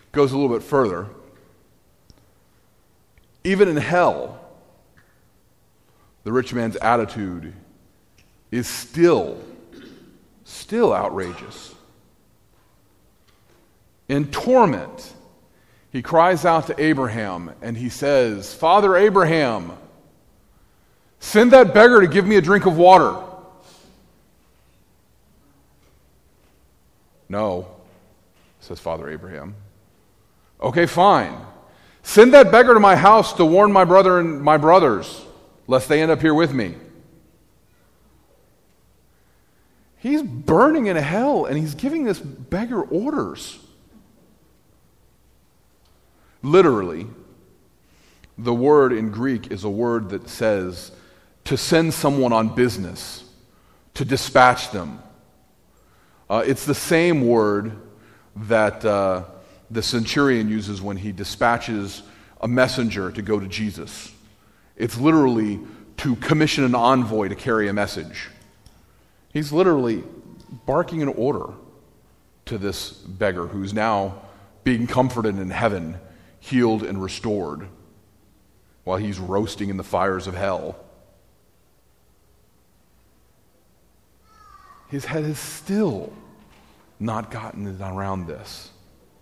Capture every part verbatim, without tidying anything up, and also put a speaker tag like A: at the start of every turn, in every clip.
A: goes a little bit further. Even in hell, the rich man's attitude is still, still outrageous. In torment, he cries out to Abraham and he says, "Father Abraham, send that beggar to give me a drink of water." "No," says Father Abraham. "Okay, fine. Send that beggar to my house to warn my brother and my brothers, lest they end up here with me." He's burning in hell, and he's giving this beggar orders. Literally, the word in Greek is a word that says to send someone on business, to dispatch them. Uh, it's the same word that uh, the centurion uses when he dispatches a messenger to go to Jesus. It's literally to commission an envoy to carry a message. He's literally barking an order to this beggar who's now being comforted in heaven, healed and restored, while he's roasting in the fires of hell. His head has still not gotten around this.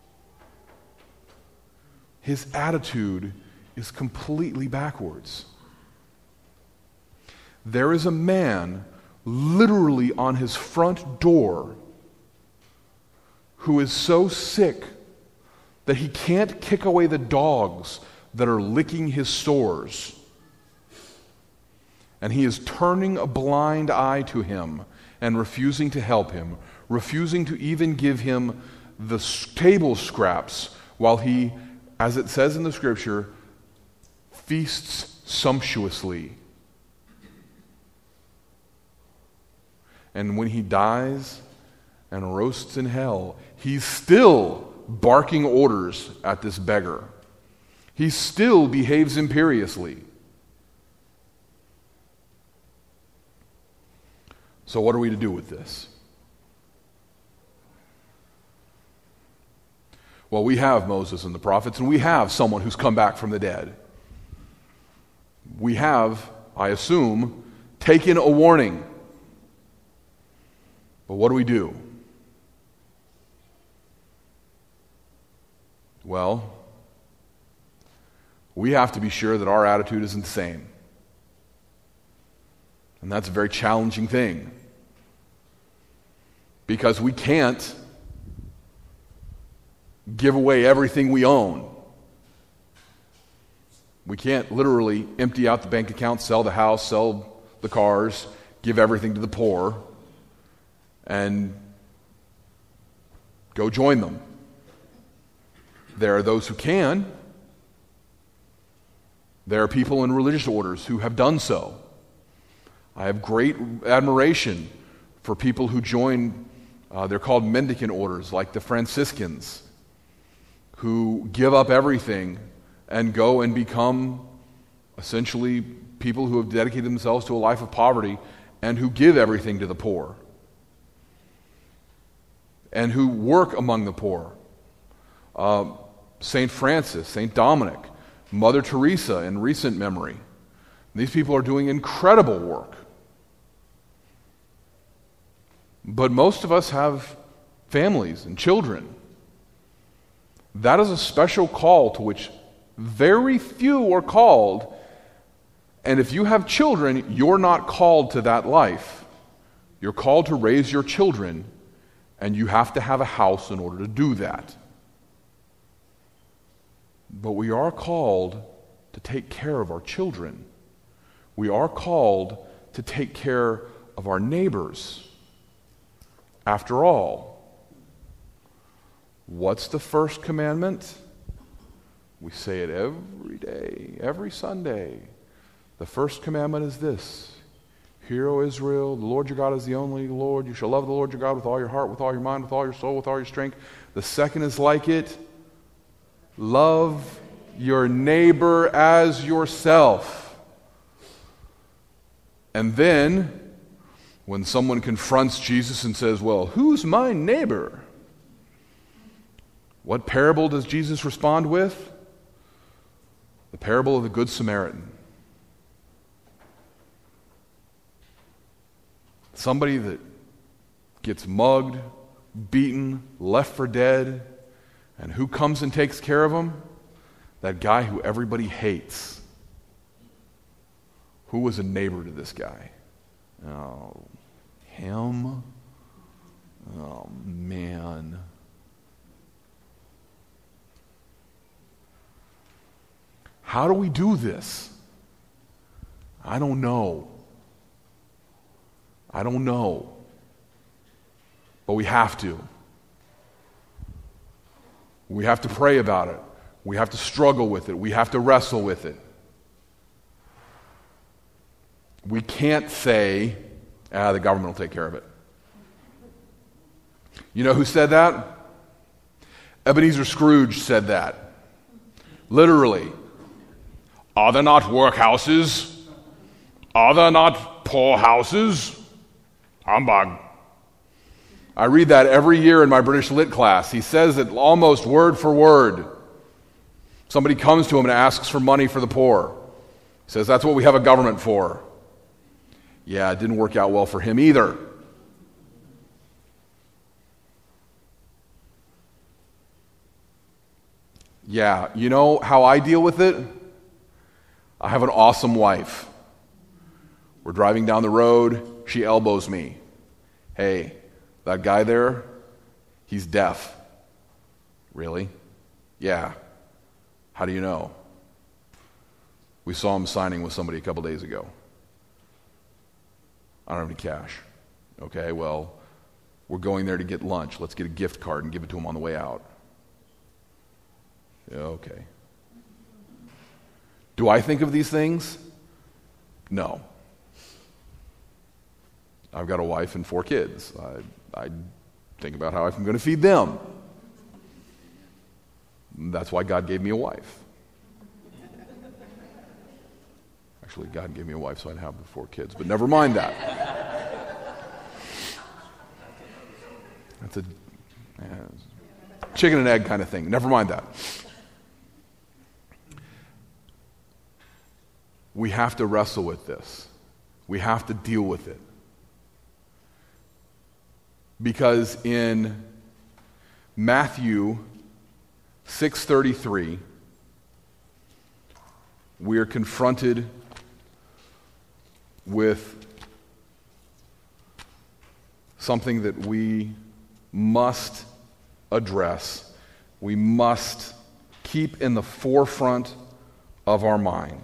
A: His attitude is completely backwards. There is a man literally on his front door who is so sick that he can't kick away the dogs that are licking his sores. And he is turning a blind eye to him and refusing to help him, refusing to even give him the table scraps while he, as it says in the scripture, feasts sumptuously. And when he dies and roasts in hell, he's still barking orders at this beggar. He still behaves imperiously. So what are we to do with this? Well, we have Moses and the prophets, and we have someone who's come back from the dead. We have, I assume, taken a warning. But what do we do? Well, we have to be sure that our attitude isn't the same. And that's a very challenging thing. Because we can't give away everything we own. We can't literally empty out the bank account, sell the house, sell the cars, give everything to the poor, and go join them. There are those who can. There are people in religious orders who have done so. I have great admiration for people who join, uh, they're called mendicant orders, like the Franciscans, who give up everything and go and become essentially people who have dedicated themselves to a life of poverty and who give everything to the poor and who work among the poor. Uh, Saint Francis, Saint Dominic, Mother Teresa in recent memory. These people are doing incredible work. But most of us have families and children. That is a special call to which very few are called. And if you have children, you're not called to that life. You're called to raise your children, and you have to have a house in order to do that. But we are called to take care of our children. We are called to take care of our neighbors. After all, what's the first commandment? We say it every day, every Sunday. The first commandment is this: Hear, O Israel, the Lord your God is the only Lord. You shall love the Lord your God with all your heart, with all your mind, with all your soul, with all your strength. The second is like it: love your neighbor as yourself. And then, when someone confronts Jesus and says, well, who's my neighbor? What parable does Jesus respond with? The parable of the Good Samaritan. Somebody that gets mugged, beaten, left for dead, and who comes and takes care of him? That guy who everybody hates. Who was a neighbor to this guy? Oh, him? Oh, man. How do we do this? I don't know. I don't know. But we have to. We have to pray about it. We have to struggle with it. We have to wrestle with it. We can't say, ah, the government will take care of it. You know who said that? Ebenezer Scrooge said that. Literally. Are there not workhouses? Are there not poorhouses? Humbug. I read that every year in my British Lit class. He says it almost word for word. Somebody comes to him and asks for money for the poor. He says, that's what we have a government for. Yeah, it didn't work out well for him either. Yeah, you know how I deal with it? I have an awesome wife. We're driving down the road. She elbows me. Hey, that guy there, he's deaf. Really? Yeah. How do you know? We saw him signing with somebody a couple days ago. I don't have any cash. Okay, well, we're going there to get lunch. Let's get a gift card and give it to him on the way out. Yeah, okay. Do I think of these things? No. I've got a wife and four kids. I, I think about how I'm going to feed them. That's why God gave me a wife. Actually, God gave me a wife so I'd have the four kids, but never mind that. That's a yeah, chicken and egg kind of thing. Never mind that. We have to wrestle with this. We have to deal with it. Because in Matthew six thirty-three, we are confronted with something that we must address. We must keep in the forefront of our mind.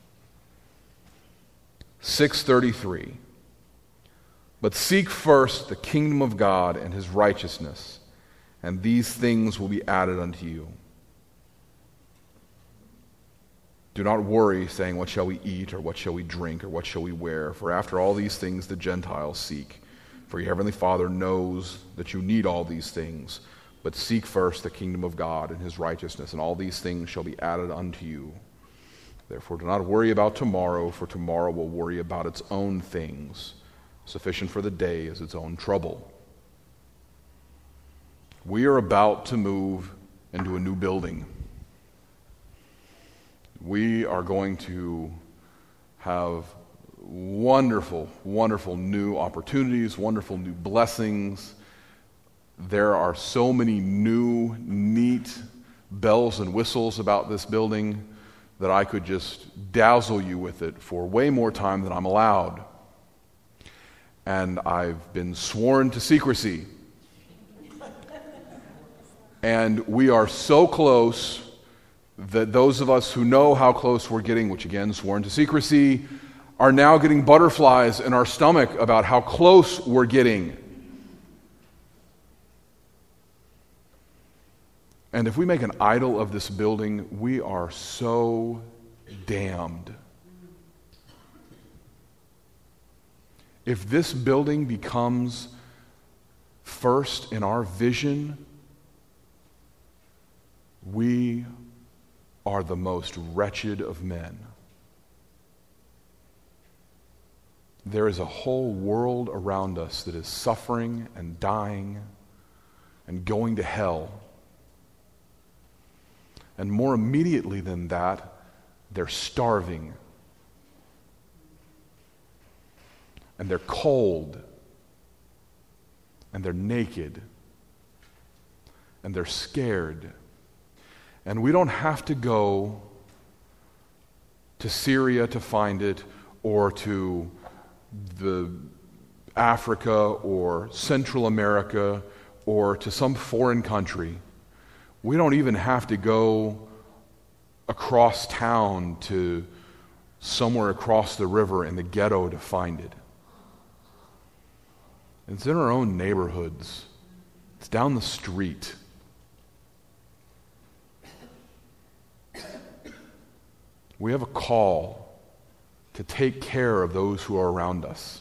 A: six thirty-three. But seek first the kingdom of God and his righteousness, and these things will be added unto you. Do not worry, saying, what shall we eat, or what shall we drink, or what shall we wear? For after all these things the Gentiles seek. For your heavenly Father knows that you need all these things. But seek first the kingdom of God and his righteousness, and all these things shall be added unto you. Therefore do not worry about tomorrow, for tomorrow will worry about its own things. Sufficient for the day is its own trouble. We are about to move into a new building. We are going to have wonderful, wonderful new opportunities, wonderful new blessings. There are so many new, neat bells and whistles about this building that I could just dazzle you with it for way more time than I'm allowed. And I've been sworn to secrecy. And we are so close that those of us who know how close we're getting, which again, sworn to secrecy, are now getting butterflies in our stomach about how close we're getting. And if we make an idol of this building, we are so damned. If this building becomes first in our vision, we are the most wretched of men. There is a whole world around us that is suffering and dying and going to hell. And more immediately than that, they're starving. And they're cold. And they're naked. And they're scared. And we don't have to go to Syria to find it, or to the Africa or Central America or to some foreign country. We don't even have to go across town to somewhere across the river in the ghetto to find it. It's in our own neighborhoods. It's down the street. We have a call to take care of those who are around us.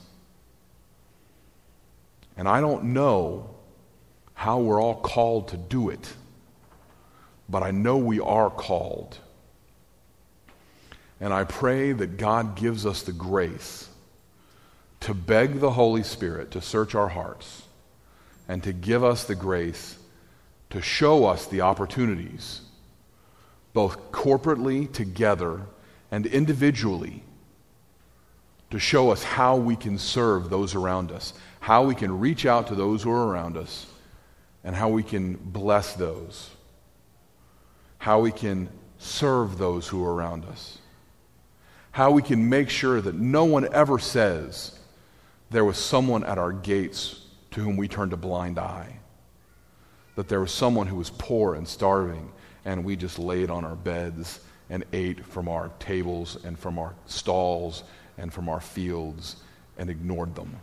A: And I don't know how we're all called to do it, but I know we are called. And I pray that God gives us the grace to beg the Holy Spirit to search our hearts and to give us the grace to show us the opportunities, both corporately together and individually, to show us how we can serve those around us, how we can reach out to those who are around us, and how we can bless those, how we can serve those who are around us, how we can make sure that no one ever says there was someone at our gates to whom we turned a blind eye, that there was someone who was poor and starving and we just laid on our beds and ate from our tables and from our stalls and from our fields and ignored them.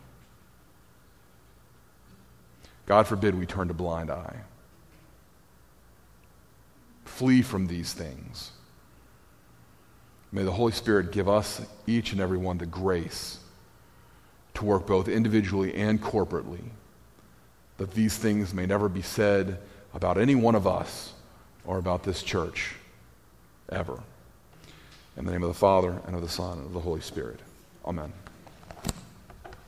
A: God forbid we turn a blind eye. Flee from these things. May the Holy Spirit give us, each and every one, the grace to work both individually and corporately, that these things may never be said about any one of us or about this church, ever. In the name of the Father, and of the Son, and of the Holy Spirit. Amen.